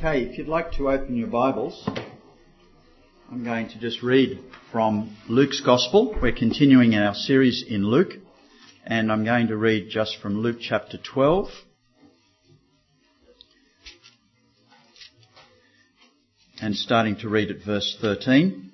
Okay, if you'd like to open your Bibles, I'm going to just read from Luke's Gospel. We're continuing our series in Luke, and I'm going to read just from Luke chapter 12. And starting to read at verse 13.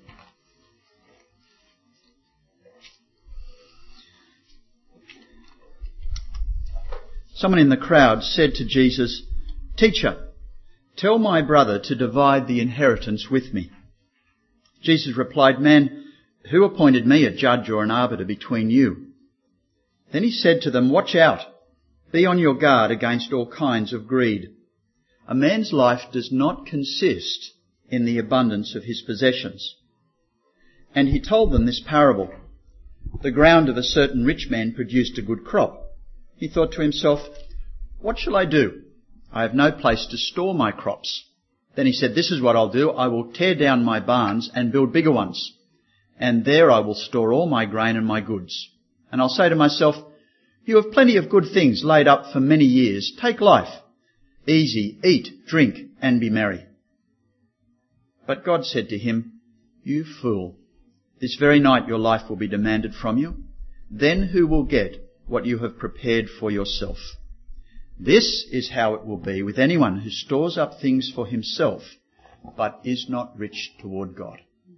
Someone in the crowd said to Jesus, "Teacher, tell my brother to divide the inheritance with me." Jesus replied, "Man, who appointed me a judge or an arbiter between you?" Then he said to them, "Watch out. Be on your guard against all kinds of greed. A man's life does not consist in the abundance of his possessions." And he told them this parable. The ground of a certain rich man produced a good crop. He thought to himself, "What shall I do? I have no place to store my crops." Then he said, "This is what I'll do. I will tear down my barns and build bigger ones, and there I will store all my grain and my goods. And I'll say to myself, you have plenty of good things laid up for many years. Take life. Easy, eat, drink, and be merry." But God said to him, "You fool, this very night your life will be demanded from you. Then who will get what you have prepared for yourself? This is how it will be with anyone who stores up things for himself, but is not rich toward God."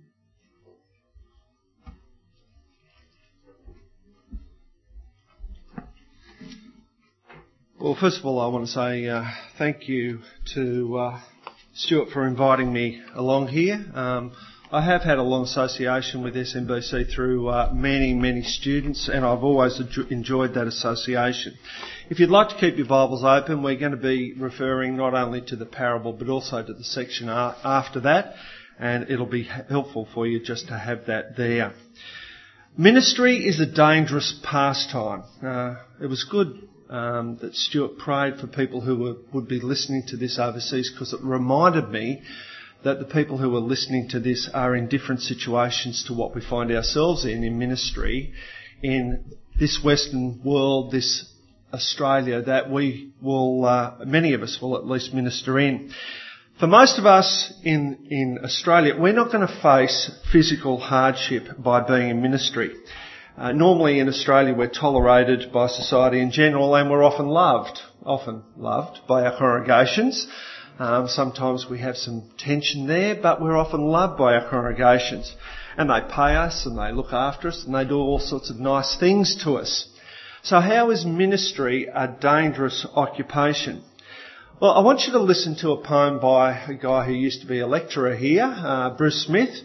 Well, first of all, I want to say thank you to Stuart for inviting me along here. I have had a long association with SMBC through many students, and I've always enjoyed that association. If you'd like to keep your Bibles open, we're going to be referring not only to the parable but also to the section after that, and it'll be helpful for you just to have that there. Ministry is a dangerous pastime. It was good that Stuart prayed for people who would be listening to this overseas, because it reminded me that the people who are listening to this are in different situations to what we find ourselves in ministry in this Western world, this Australia that we will, many of us will at least minister in. For most of us in Australia, we're not going to face physical hardship by being in ministry. Normally in Australia we're tolerated by society in general, and we're often loved by our congregations. Sometimes we have some tension there, but we're often loved by our congregations. And they pay us and they look after us and they do all sorts of nice things to us. So how is ministry a dangerous occupation? Well, I want you to listen to a poem by a guy who used to be a lecturer here, Bruce Smith.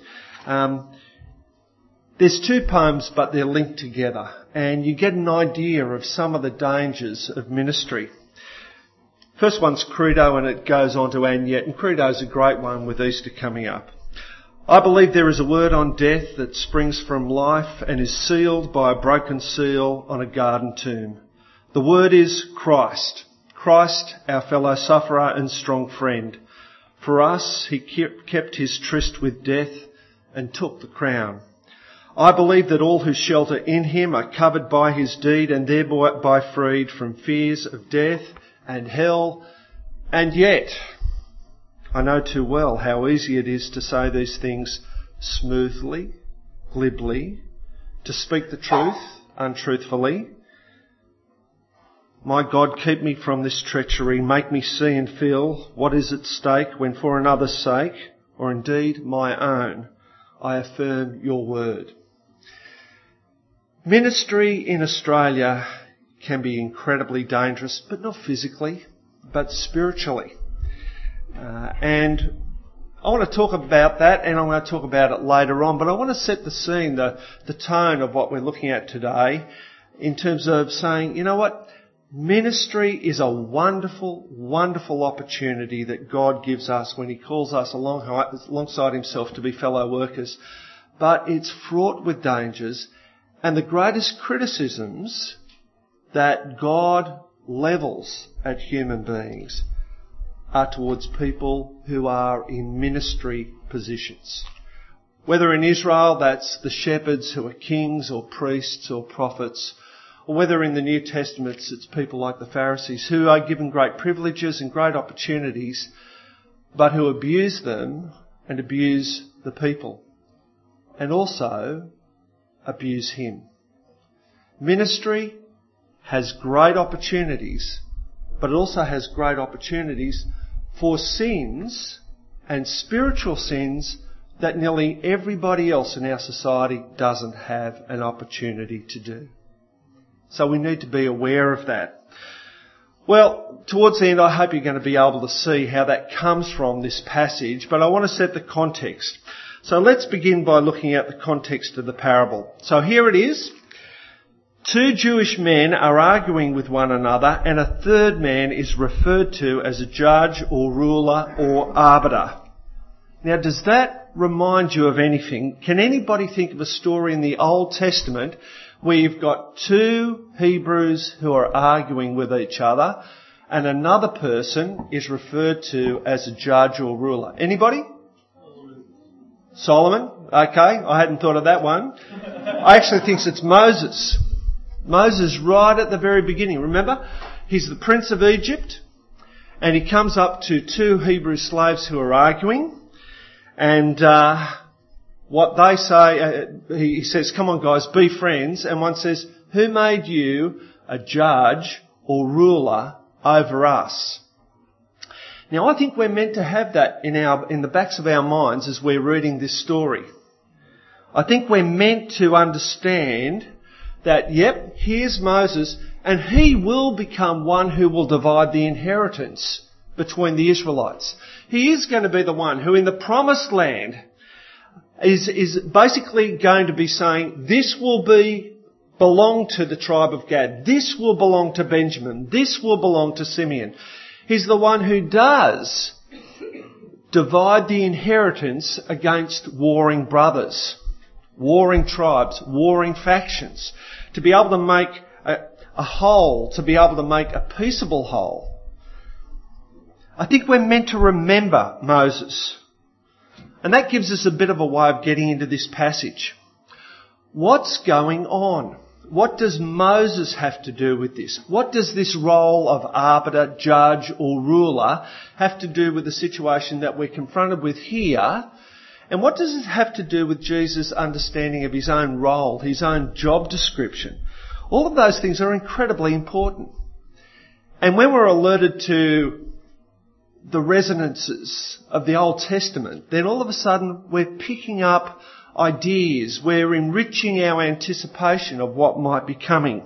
There's two poems, but they're linked together, and you get an idea of some of the dangers of ministry. First one's Credo, and it goes on to "And Yet," and Credo's a great one with Easter coming up. "I believe there is a word on death that springs from life and is sealed by a broken seal on a garden tomb. The word is Christ. Christ, our fellow sufferer and strong friend. For us, he kept his tryst with death and took the crown. I believe that all who shelter in him are covered by his deed and thereby freed from fears of death and hell. And yet, I know too well how easy it is to say these things smoothly, glibly, to speak the truth untruthfully. My God, keep me from this treachery, make me see and feel what is at stake when for another's sake, or indeed my own, I affirm your word." Ministry in Australia can be incredibly dangerous, but not physically, but spiritually. And I want to talk about that, and I'm going to talk about it later on, but I want to set the scene, the tone of what we're looking at today, in terms of saying, you know what, ministry is a wonderful, wonderful opportunity that God gives us when he calls us alongside himself to be fellow workers, but it's fraught with dangers, and the greatest criticisms that God levels at human beings are towards people who are in ministry positions. Whether in Israel that's the shepherds who are kings or priests or prophets, or whether in the New Testament it's people like the Pharisees who are given great privileges and great opportunities, but who abuse them and abuse the people, and also abuse him. Ministry has great opportunities, but it also has great opportunities for sins and spiritual sins that nearly everybody else in our society doesn't have an opportunity to do. So we need to be aware of that. Well, towards the end, I hope you're going to be able to see how that comes from this passage, but I want to set the context. So let's begin by looking at the context of the parable. So here it is. Two Jewish men are arguing with one another, and a third man is referred to as a judge or ruler or arbiter. Now, does that remind you of anything? Can anybody think of a story in the Old Testament where you've got two Hebrews who are arguing with each other and another person is referred to as a judge or ruler? Anybody? Solomon? Okay, I hadn't thought of that one. I actually think it's Moses. Moses right at the very beginning. Remember? He's the prince of Egypt and he comes up to two Hebrew slaves who are arguing. And what they say, he says, come on guys, be friends. And one says, who made you a judge or ruler over us? Now I think we're meant to have that in the backs of our minds as we're reading this story. I think we're meant to understand that, yep, here's Moses, and he will become one who will divide the inheritance between the Israelites. He is going to be the one who in the promised land is basically going to be saying, this will belong to the tribe of Gad. This will belong to Benjamin. This will belong to Simeon. He's the one who does divide the inheritance against warring brothers, warring tribes, warring factions, to be able to make a whole, to be able to make a peaceable whole. I think we're meant to remember Moses. And that gives us a bit of a way of getting into this passage. What's going on? What does Moses have to do with this? What does this role of arbiter, judge or ruler have to do with the situation that we're confronted with here? And what does it have to do with Jesus' understanding of his own role, his own job description? All of those things are incredibly important. And when we're alerted to the resonances of the Old Testament, then all of a sudden we're picking up ideas, we're enriching our anticipation of what might be coming.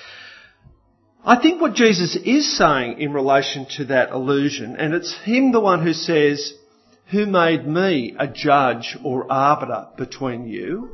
I think what Jesus is saying in relation to that allusion, and it's him the one who says, who made me a judge or arbiter between you?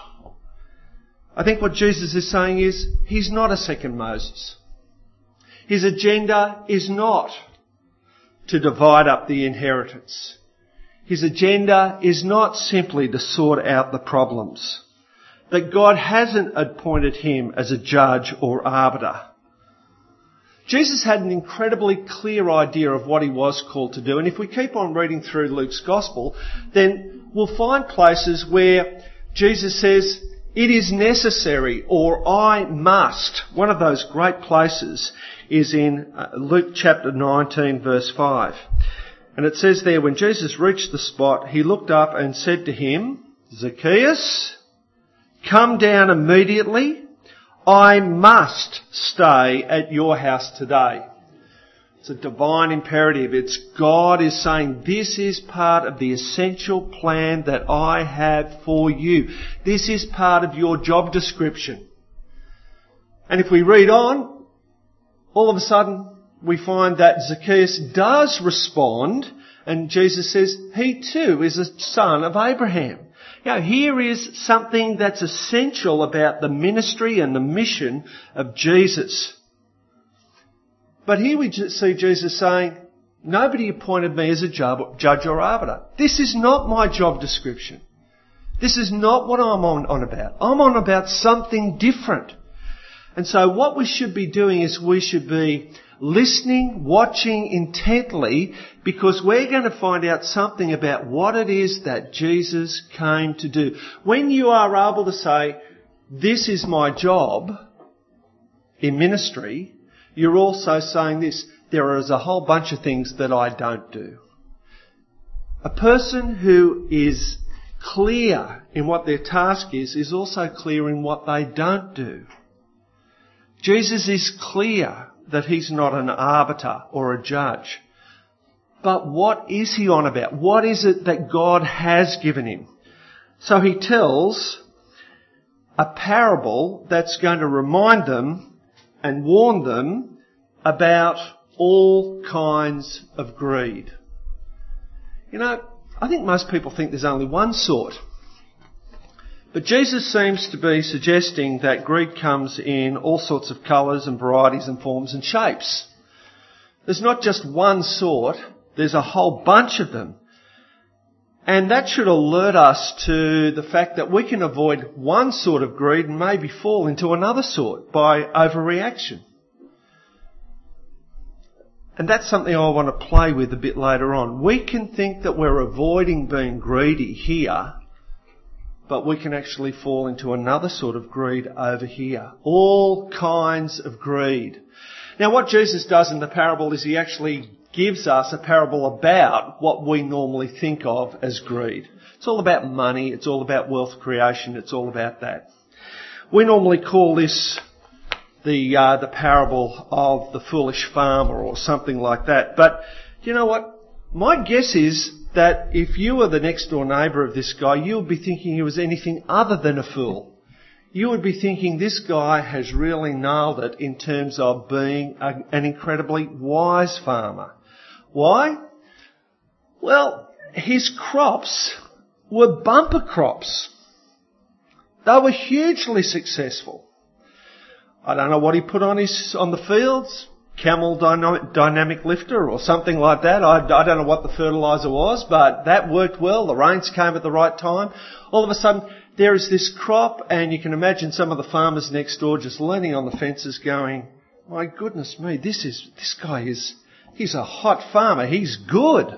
I think what Jesus is saying is, he's not a second Moses. His agenda is not to divide up the inheritance. His agenda is not simply to sort out the problems. That God hasn't appointed him as a judge or arbiter. Jesus had an incredibly clear idea of what he was called to do. And if we keep on reading through Luke's Gospel, then we'll find places where Jesus says, it is necessary, or I must. One of those great places is in Luke chapter 19 verse 5. And it says there, when Jesus reached the spot, he looked up and said to him, Zacchaeus, come down immediately. I must stay at your house today. It's a divine imperative. It's God is saying, this is part of the essential plan that I have for you. This is part of your job description. And if we read on, all of a sudden we find that Zacchaeus does respond, and Jesus says he too is a son of Abraham. You know, here is something that's essential about the ministry and the mission of Jesus. But here we see Jesus saying, nobody appointed me as a judge or arbiter. This is not my job description. This is not what I'm on about. I'm on about something different. And so what we should be doing is we should be listening, watching intently, because we're going to find out something about what it is that Jesus came to do. When you are able to say, this is my job in ministry, you're also saying this, there is a whole bunch of things that I don't do. A person who is clear in what their task is also clear in what they don't do. Jesus is clear that he's not an arbiter or a judge. But what is he on about? What is it that God has given him? So he tells a parable that's going to remind them and warn them about all kinds of greed. You know, I think most people think there's only one sort. But Jesus seems to be suggesting that greed comes in all sorts of colours and varieties and forms and shapes. There's not just one sort, there's a whole bunch of them. And that should alert us to the fact that we can avoid one sort of greed and maybe fall into another sort by overreaction. And that's something I want to play with a bit later on. We can think that we're avoiding being greedy here, but we can actually fall into another sort of greed over here. All kinds of greed. Now what Jesus does in the parable is he actually gives us a parable about what we normally think of as greed. It's all about money, it's all about wealth creation, it's all about that. We normally call this the parable of the foolish farmer or something like that. But you know what? My guess is that if you were the next door neighbour of this guy, you would be thinking he was anything other than a fool. You would be thinking this guy has really nailed it in terms of being an incredibly wise farmer. Why? Well, his crops were bumper crops. They were hugely successful. I don't know what he put on the fields, Camel Dynamic Lifter or something like that. I don't know what the fertiliser was, but that worked well. The rains came at the right time. All of a sudden, there is this crop, and you can imagine some of the farmers next door just leaning on the fences going, my goodness me, he's a hot farmer. He's good.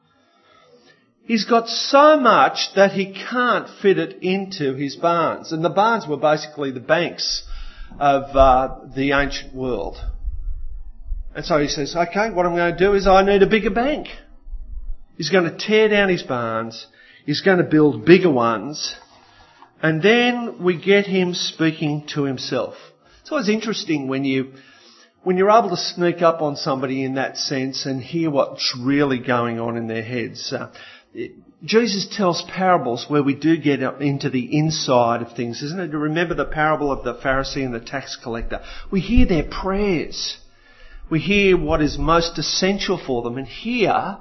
He's got so much that he can't fit it into his barns. And the barns were basically the banks of the ancient world. And so he says, okay, what I'm going to do is I need a bigger bank. He's going to tear down his barns. He's going to build bigger ones. And then we get him speaking to himself. It's always interesting when you're able to sneak up on somebody in that sense and hear what's really going on in their heads. Jesus tells parables where we do get into the inside of things, isn't it? Remember the parable of the Pharisee and the tax collector. We hear their prayers. We hear what is most essential for them. And here,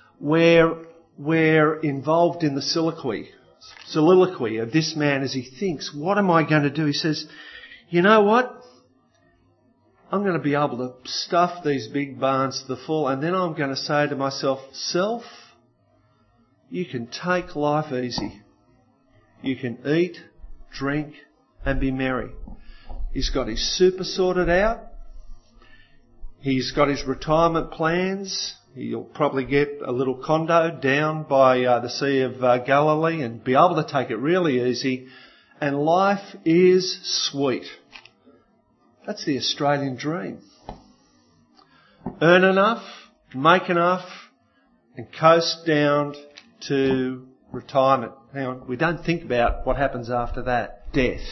we're involved in the soliloquy of this man as he thinks, what am I going to do? He says, you know what? I'm going to be able to stuff these big barns to the full, and then I'm going to say to myself, self, you can take life easy. You can eat, drink, and be merry. He's got his super sorted out. He's got his retirement plans. He'll probably get a little condo down by the Sea of Galilee and be able to take it really easy. And life is sweet. That's the Australian dream. Earn enough, make enough, and coast down to retirement. Hang on, we don't think about what happens after that. Death.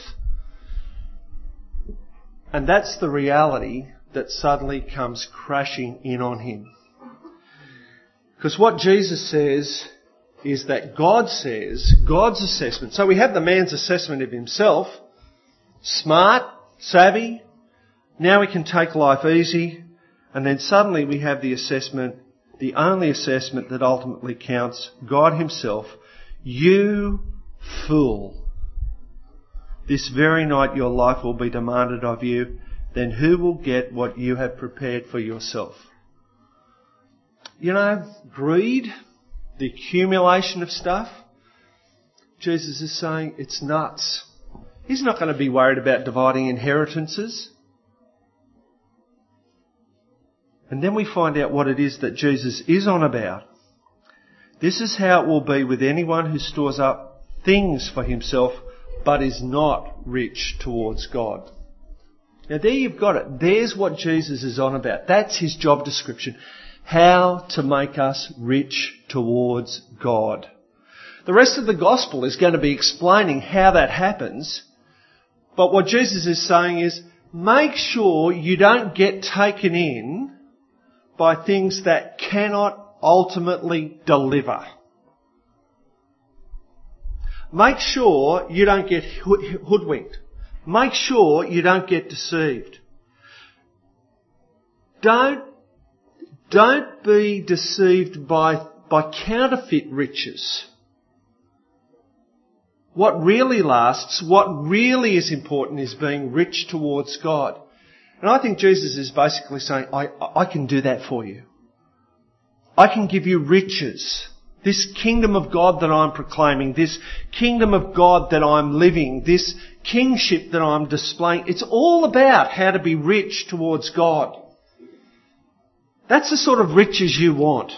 And that's the reality that suddenly comes crashing in on him. Because what Jesus says is that God says, God's assessment. So we have the man's assessment of himself. Smart, savvy. Now we can take life easy. And then suddenly we have the assessment, the only assessment that ultimately counts, God himself. You fool. This very night your life will be demanded of you. Then who will get what you have prepared for yourself? You know, greed, the accumulation of stuff, Jesus is saying it's nuts. He's not going to be worried about dividing inheritances. And then we find out what it is that Jesus is on about. This is how it will be with anyone who stores up things for himself but is not rich towards God. Now there you've got it. There's what Jesus is on about. That's his job description. How to make us rich towards God. The rest of the gospel is going to be explaining how that happens. But what Jesus is saying is, make sure you don't get taken in by things that cannot ultimately deliver. Make sure you don't get hoodwinked. Make sure you don't get deceived. Don't be deceived by counterfeit riches. What really lasts, what really is important is being rich towards God. And I think Jesus is basically saying, I can do that for you. I can give you riches. This kingdom of God that I'm proclaiming, this kingdom of God that I'm living, this kingship that I'm displaying, it's all about how to be rich towards God. That's the sort of riches you want.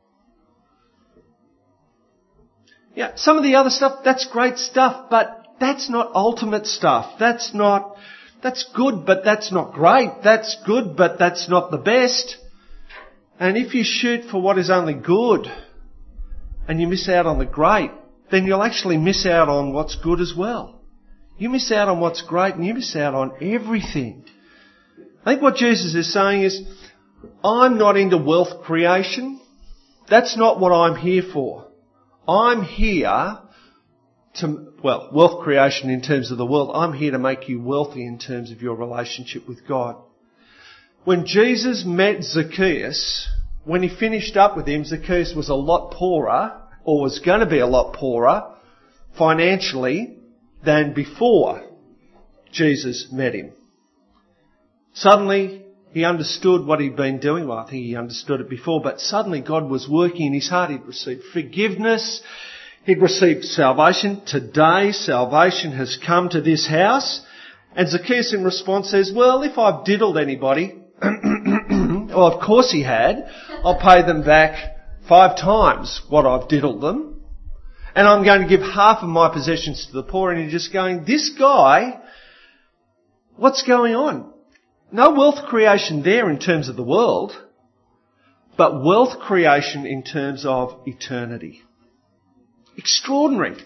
Yeah, some of the other stuff, that's great stuff, but that's not ultimate stuff. That's good, but that's not great. That's good, but that's not the best. And if you shoot for what is only good and you miss out on the great, then you'll actually miss out on what's good as well. You miss out on what's great and you miss out on everything. I think what Jesus is saying is, I'm not into wealth creation. That's not what I'm here for. I'm here wealth creation in terms of the world. I'm here to make you wealthy in terms of your relationship with God. When Jesus met Zacchaeus, when he finished up with him, Zacchaeus was a lot poorer, or was going to be a lot poorer financially than before Jesus met him. Suddenly, he understood what he'd been doing. Well, I think he understood it before, but suddenly God was working in his heart. He'd received forgiveness. He'd received salvation. Today, salvation has come to this house. And Zacchaeus in response says, well, if I've diddled anybody, well, of course he had, I'll pay them back 5 times what I've diddled them. And I'm going to give half of my possessions to the poor. And you're just going, this guy, what's going on? No wealth creation there in terms of the world, but wealth creation in terms of eternity. Extraordinary.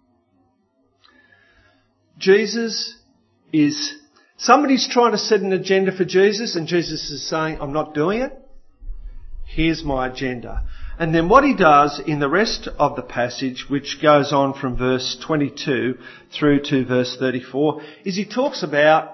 Somebody's trying to set an agenda for Jesus, and Jesus is saying, I'm not doing it. Here's my agenda. And then what he does in the rest of the passage, which goes on from verse 22 through to verse 34, is he talks about,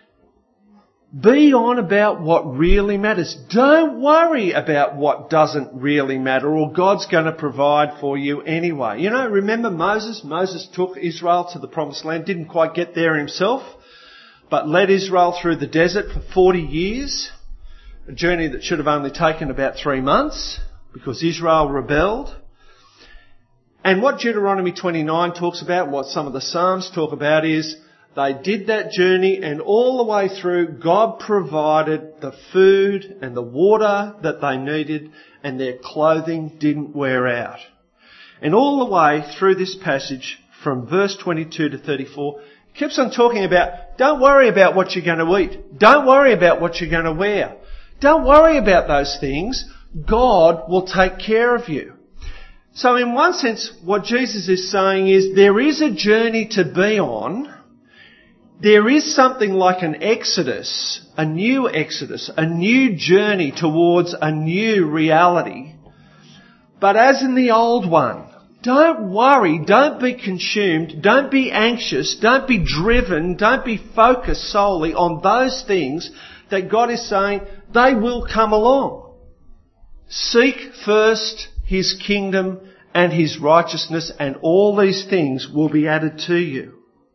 be on about what really matters. Don't worry about what doesn't really matter, or God's going to provide for you anyway. You know, remember Moses? Moses took Israel to the promised land, didn't quite get there himself, but led Israel through the desert for 40 years. A journey that should have only taken about 3 months because Israel rebelled. And what Deuteronomy 29 talks about, what some of the Psalms talk about is, they did that journey, and all the way through, God provided the food and the water that they needed, and their clothing didn't wear out. And all the way through this passage, from verse 22 to 34, it keeps on talking about, don't worry about what you're going to eat. Don't worry about what you're going to wear. Don't worry about those things. God will take care of you. So in one sense, what Jesus is saying is, there is a journey to be on. There is something like an exodus, a new journey towards a new reality. But as in the old one, don't worry, don't be consumed, don't be anxious, don't be driven, don't be focused solely on those things that God is saying they will come along. Seek first His kingdom and His righteousness, and all these things will be added to you.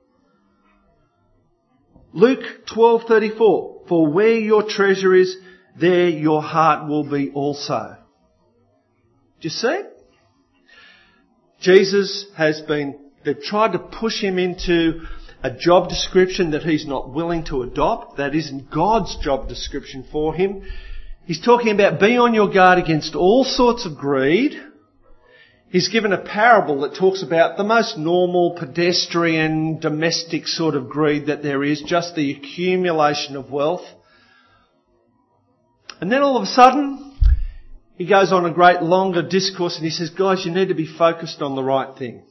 Luke 12:34, for where your treasure is, there your heart will be also. Do you see? They've tried to push him into a job description that he's not willing to adopt. That isn't God's job description for him. He's talking about be on your guard against all sorts of greed. He's given a parable that talks about the most normal, pedestrian, domestic sort of greed that there is, just the accumulation of wealth. And then all of a sudden, he goes on a great longer discourse and he says, guys, you need to be focused on the right thing.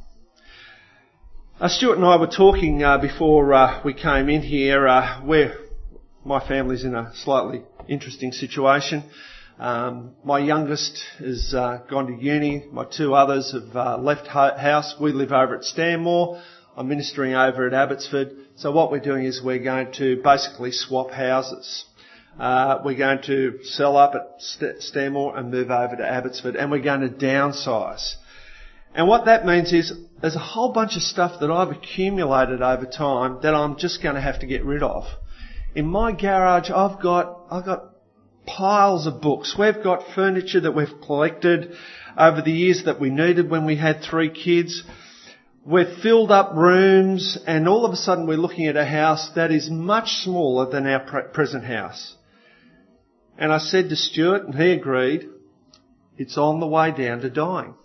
Stuart and I were talking before we came in here, where my family's in a slightly interesting situation. My youngest has gone to uni. My two others have left house. We live over at Stanmore. I'm ministering over at Abbotsford. So what we're doing is we're going to basically swap houses. We're going to sell up at Stanmore and move over to Abbotsford, and we're going to downsize. And what that means is there's a whole bunch of stuff that I've accumulated over time that I'm just going to have to get rid of. In my garage, I've got piles of books. We've got furniture that we've collected over the years that we needed when we had 3 kids. We've filled up rooms, and all of a sudden we're looking at a house that is much smaller than our present house. And I said to Stuart, and he agreed, it's on the way down to dying.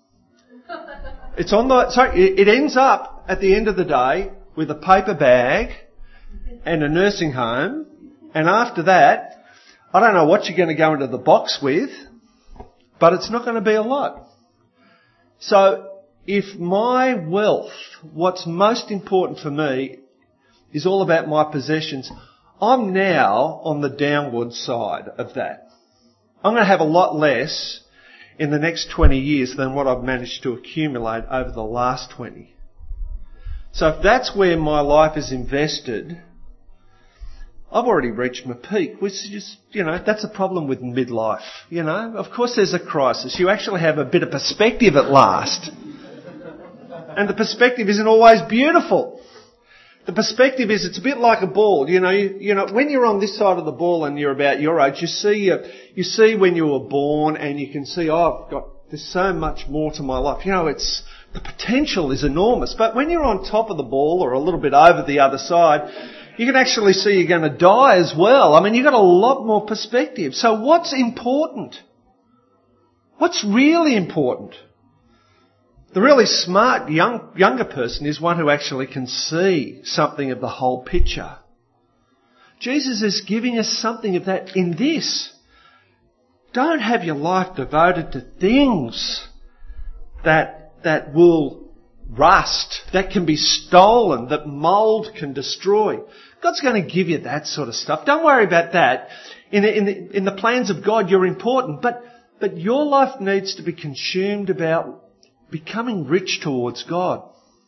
It ends up at the end of the day with a paper bag and a nursing home, and after that, I don't know what you're going to go into the box with, but it's not going to be a lot. So if my wealth, what's most important for me, is all about my possessions, I'm now on the downward side of that. I'm going to have a lot less in the next 20 years than what I've managed to accumulate over the last 20. So if that's where my life is invested, I've already reached my peak, which is, that's a problem with midlife, Of course there's a crisis. You actually have a bit of perspective at last. And the perspective isn't always beautiful. The perspective is, it's a bit like a ball. When you're on this side of the ball and you're about your age, you see when you were born and you can see, there's so much more to my life. The potential is enormous. But when you're on top of the ball or a little bit over the other side, you can actually see you're going to die as well. I mean, you've got a lot more perspective. So what's important? What's really important? The really smart younger person is one who actually can see something of the whole picture. Jesus is giving us something of that in this. Don't have your life devoted to things that will rust, that can be stolen, that mould can destroy. God's going to give you that sort of stuff. Don't worry about that. In the plans of God, you're important, but your life needs to be consumed about becoming rich towards God.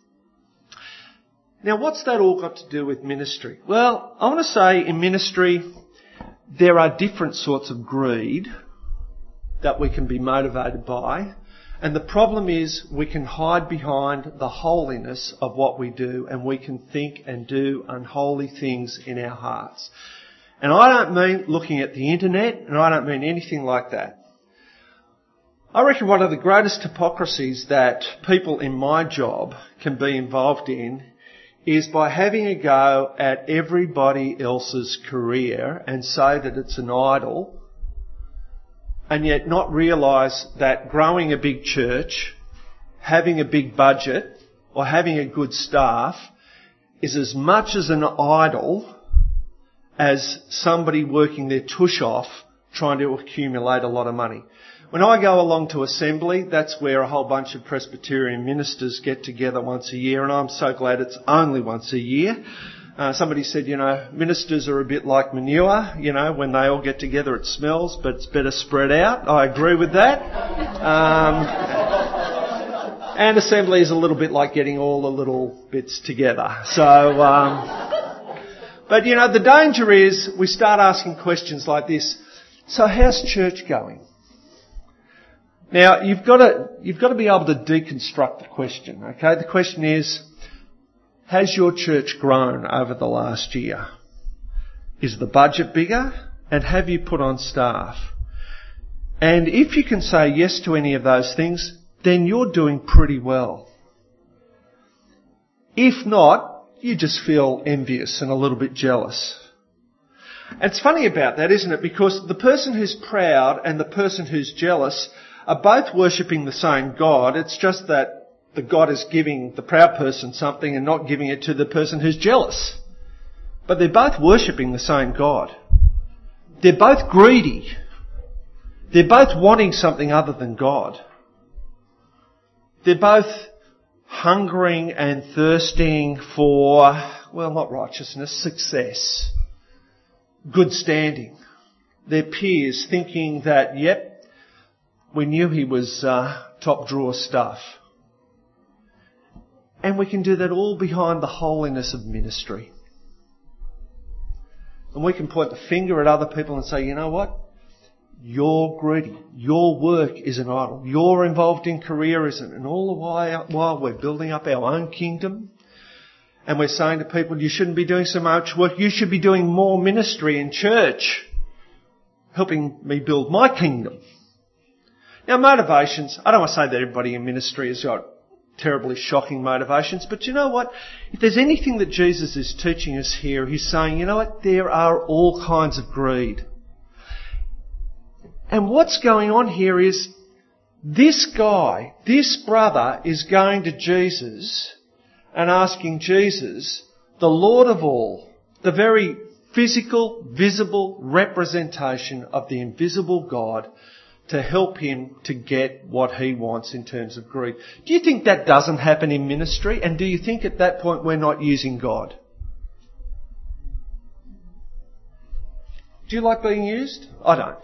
Now, what's that all got to do with ministry? Well, I want to say in ministry, there are different sorts of greed that we can be motivated by. And the problem is we can hide behind the holiness of what we do, and we can think and do unholy things in our hearts. And I don't mean looking at the internet, and I don't mean anything like that. I reckon one of the greatest hypocrisies that people in my job can be involved in is by having a go at everybody else's career and say that it's an idol, and yet not realise that growing a big church, having a big budget, or having a good staff is as much as an idol as somebody working their tush off trying to accumulate a lot of money. When I go along to assembly, that's where a whole bunch of Presbyterian ministers get together once a year, and I'm so glad it's only once a year. Somebody said, ministers are a bit like manure. When they all get together it smells, but it's better spread out. I agree with that. And assembly is a little bit like getting all the little bits together. So, but the danger is we start asking questions like this. So how's church going? Now, you've got to be able to deconstruct the question, okay? The question is, has your church grown over the last year? Is the budget bigger? And have you put on staff? And if you can say yes to any of those things, then you're doing pretty well. If not, you just feel envious and a little bit jealous. It's funny about that, isn't it? Because the person who's proud and the person who's jealous are both worshipping the same God. It's just that the God is giving the proud person something and not giving it to the person who's jealous. But they're both worshipping the same God. They're both greedy. They're both wanting something other than God. They're both hungering and thirsting for, well, not righteousness, success, good standing. Their peers thinking that, yep, we knew he was top drawer stuff. And we can do that all behind the holiness of ministry. And we can point the finger at other people and say, you know what? You're greedy. Your work is an idol. You're involved in careerism. And all the while we're building up our own kingdom. And we're saying to people, you shouldn't be doing so much work. You should be doing more ministry in church, helping me build my kingdom. Now, motivations, I don't want to say that everybody in ministry has got terribly shocking motivations, but you know what? If there's anything that Jesus is teaching us here, he's saying, you know what? There are all kinds of greed. And what's going on here is this guy, this brother, is going to Jesus and asking Jesus, the Lord of all, the very physical, visible representation of the invisible God, to help him to get what he wants in terms of greed. Do you think that doesn't happen in ministry? And do you think at that point we're not using God? Do you like being used? I don't.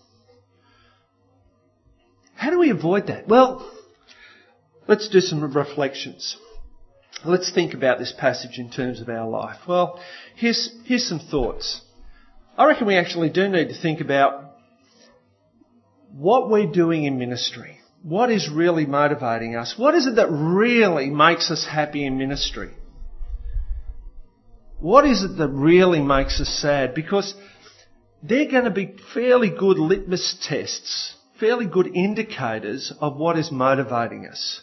How do we avoid that? Well, let's do some reflections. Let's think about this passage in terms of our life. Well, here's some thoughts. I reckon we actually do need to think about what we're doing in ministry. What is really motivating us? What is it that really makes us happy in ministry? What is it that really makes us sad? Because they're going to be fairly good litmus tests, fairly good indicators of what is motivating us.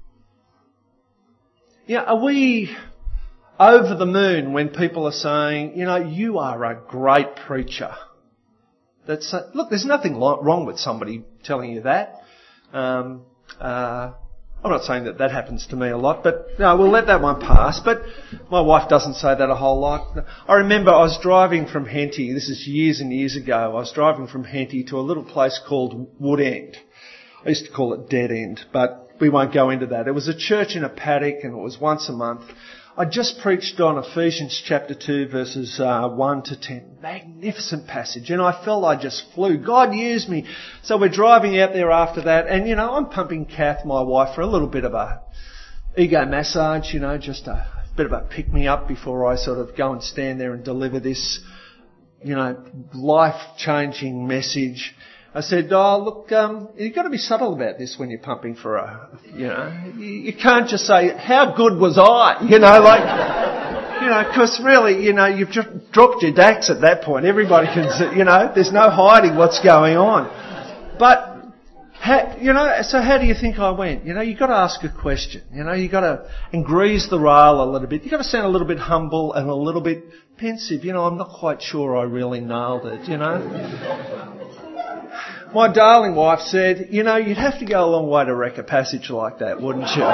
Yeah, are we over the moon when people are saying, you know, you are a great preacher? Look, there's nothing wrong with somebody telling you that. I'm not saying that happens to me a lot, but no, we'll let that one pass. But my wife doesn't say that a whole lot. I remember I was driving from Henty, this is years and years ago, I was driving from Henty to a little place called Wood End. I used to call it Dead End, but we won't go into that. It was a church in a paddock and it was once a month. I just preached on Ephesians chapter 2 verses 1 to 10. Magnificent passage. And I felt I just flew. God used me. So we're driving out there after that. And, you know, I'm pumping Kath, my wife, for a little bit of a ego massage, you know, just a bit of a pick-me-up before I sort of go and stand there and deliver this, you know, life-changing message. I said, oh, look, you've got to be subtle about this when you're pumping for you know, you can't just say, how good was I? You know, like, you know, because really, you know, you've just dropped your dax at that point. Everybody can see, you know, there's no hiding what's going on. But, you know, so how do you think I went? You know, you've got to ask a question. You know, you've got to grease the rail a little bit. You've got to sound a little bit humble and a little bit pensive. You know, I'm not quite sure I really nailed it, you know. My darling wife said, you know, you'd have to go a long way to wreck a passage like that, wouldn't you?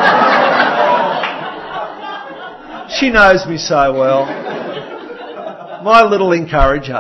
She knows me so well. My little encourager.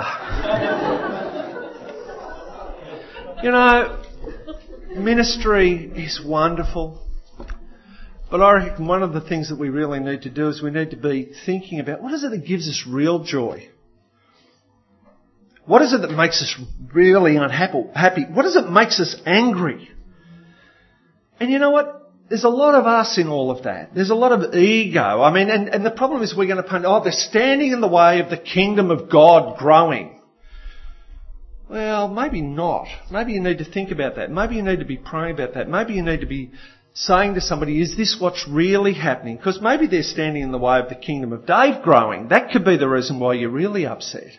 You know, ministry is wonderful. But I reckon one of the things that we really need to do is we need to be thinking about what is it that gives us real joy? What is it that makes us really unhappy? What is it that makes us angry? And you know what? There's a lot of us in all of that. There's a lot of ego. I mean, and the problem is we're going to point, they're standing in the way of the kingdom of God growing. Well, maybe not. Maybe you need to think about that. Maybe you need to be praying about that. Maybe you need to be saying to somebody, is this what's really happening? Because maybe they're standing in the way of the kingdom of Dave growing. That could be the reason why you're really upset.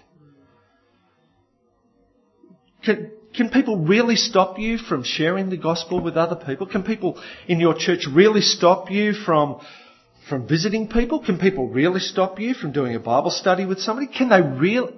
Can people really stop you from sharing the gospel with other people? Can people in your church really stop you from visiting people? Can people really stop you from doing a Bible study with somebody? Can they really,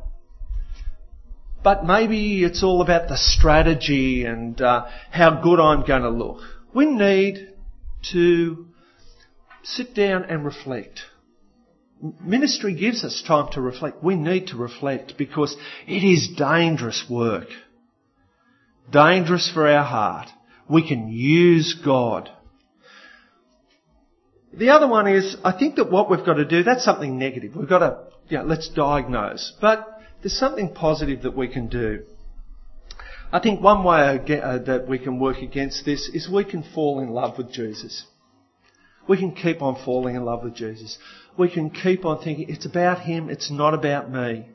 but maybe it's all about the strategy and how good I'm going to look. We need to sit down and reflect. Ministry gives us time to reflect. We need to reflect because it is dangerous work. dangerous for our heart, we can use God. The other one is, I think that what we've got to do, that's something negative. We've got to, let's diagnose. But there's something positive that we can do. I think one way that we can work against this is we can fall in love with Jesus. We can keep on falling in love with Jesus. We can keep on thinking, it's about Him, it's not about me.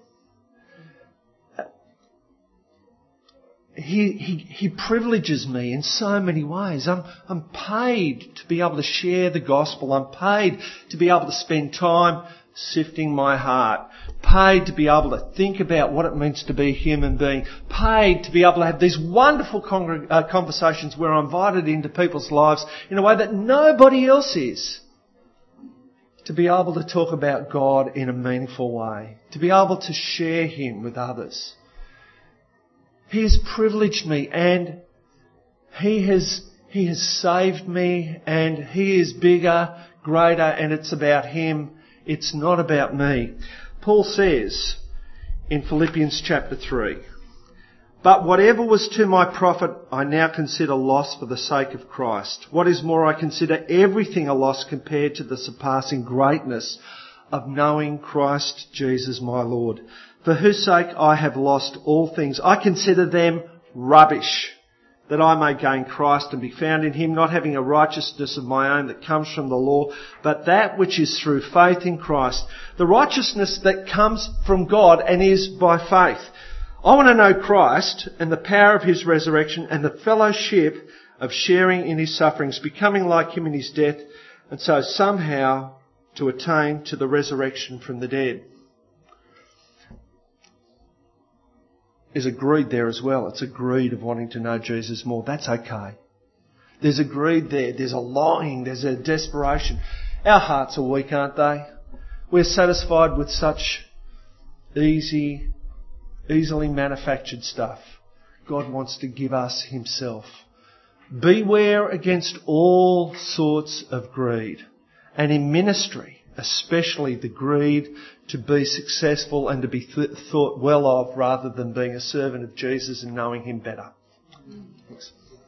He privileges me in so many ways. I'm paid to be able to share the gospel. I'm paid to be able to spend time sifting my heart. Paid to be able to think about what it means to be a human being. Paid to be able to have these wonderful conversations where I'm invited into people's lives in a way that nobody else is. To be able to talk about God in a meaningful way. To be able to share Him with others. He has privileged me and He has saved me and He is bigger, greater, and it's about Him. It's not about me. Paul says in Philippians chapter 3, "But whatever was to my profit, I now consider loss for the sake of Christ. What is more, I consider everything a loss compared to the surpassing greatness of knowing Christ Jesus my Lord, for whose sake I have lost all things. I consider them rubbish, that I may gain Christ and be found in Him, not having a righteousness of my own that comes from the law, but that which is through faith in Christ, the righteousness that comes from God and is by faith. I want to know Christ and the power of His resurrection and the fellowship of sharing in His sufferings, becoming like Him in His death, and so somehow to attain to the resurrection from the dead." There's a greed there as well. It's a greed of wanting to know Jesus more. That's okay. There's a greed there. There's a longing. There's a desperation. Our hearts are weak, aren't they? We're satisfied with such easily manufactured stuff. God wants to give us Himself. Beware against all sorts of greed. And in ministry, especially the greed to be successful and to be thought well of rather than being a servant of Jesus and knowing Him better. Thanks.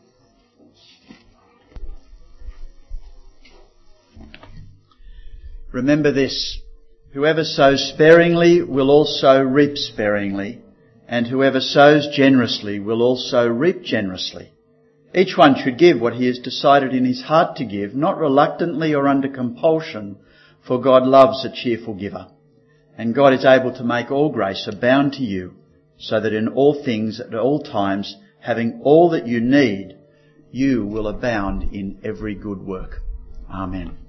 Remember this: whoever sows sparingly will also reap sparingly, and whoever sows generously will also reap generously. Each one should give what he has decided in his heart to give, not reluctantly or under compulsion, for God loves a cheerful giver. And God is able to make all grace abound to you, so that in all things at all times, having all that you need, you will abound in every good work. Amen.